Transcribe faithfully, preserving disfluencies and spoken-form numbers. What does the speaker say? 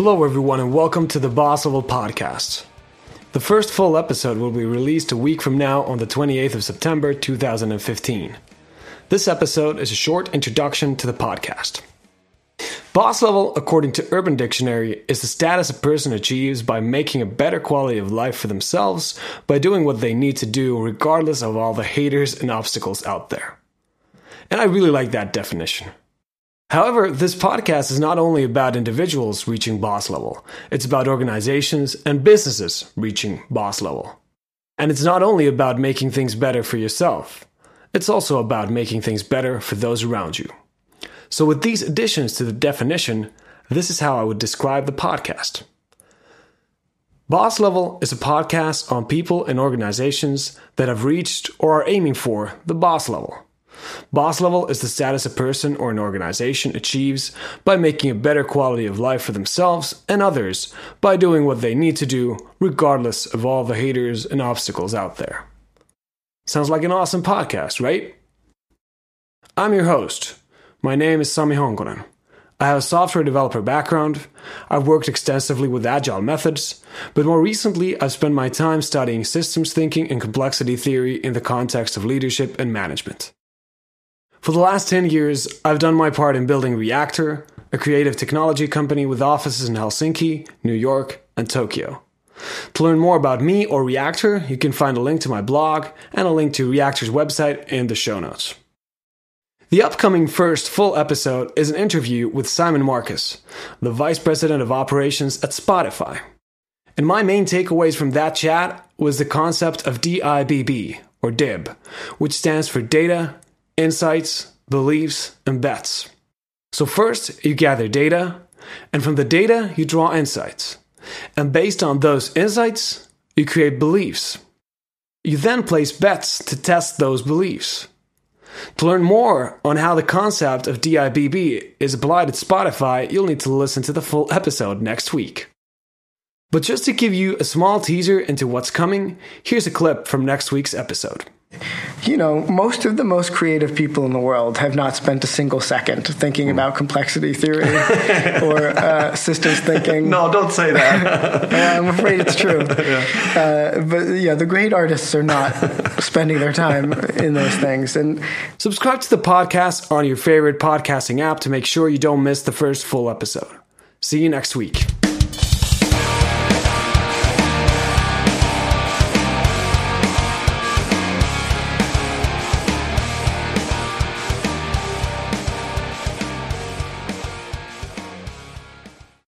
Hello everyone and welcome to the Boss Level Podcast. The first full episode will be released a week from now on the twenty-eighth of September two thousand fifteen. This episode is a short introduction to the podcast. Boss level, according to Urban Dictionary, is the status a person achieves by making a better quality of life for themselves by doing what they need to do regardless of all the haters and obstacles out there. And I really like that definition. However, this podcast is not only about individuals reaching boss level, it's about organizations and businesses reaching boss level. And it's not only about making things better for yourself, it's also about making things better for those around you. So with these additions to the definition, this is how I would describe the podcast. Boss Level is a podcast on people and organizations that have reached or are aiming for the boss level. Boss level is the status a person or an organization achieves by making a better quality of life for themselves and others by doing what they need to do regardless of all the haters and obstacles out there. Sounds like an awesome podcast, right? I'm your host. My name is Sami Honkonen. I have a software developer background. I've worked extensively with agile methods, but more recently I've spent my time studying systems thinking and complexity theory in the context of leadership and management. For the last ten years, I've done my part in building Reactor, a creative technology company with offices in Helsinki, New York, and Tokyo. To learn more about me or Reactor, you can find a link to my blog and a link to Reactor's website in the show notes. The upcoming first full episode is an interview with Simon Marcus, the Vice President of Operations at Spotify. And my main takeaways from that chat was the concept of D I B B, or D I B, which stands for Data, Insights, Beliefs, and Bets. So first, you gather data, and from the data, you draw insights. And based on those insights, you create beliefs. You then place bets to test those beliefs. To learn more on how the concept of D I B B is applied at Spotify, you'll need to listen to the full episode next week. But just to give you a small teaser into what's coming, here's a clip from next week's episode. You know, most of the most creative people in the world have not spent a single second thinking mm. about complexity theory or uh, systems thinking. No, don't say that. I'm afraid it's true. yeah. Uh, but yeah, the great artists are not spending their time in those things. And subscribe to the podcast on your favorite podcasting app to make sure you don't miss the first full episode. See you next week.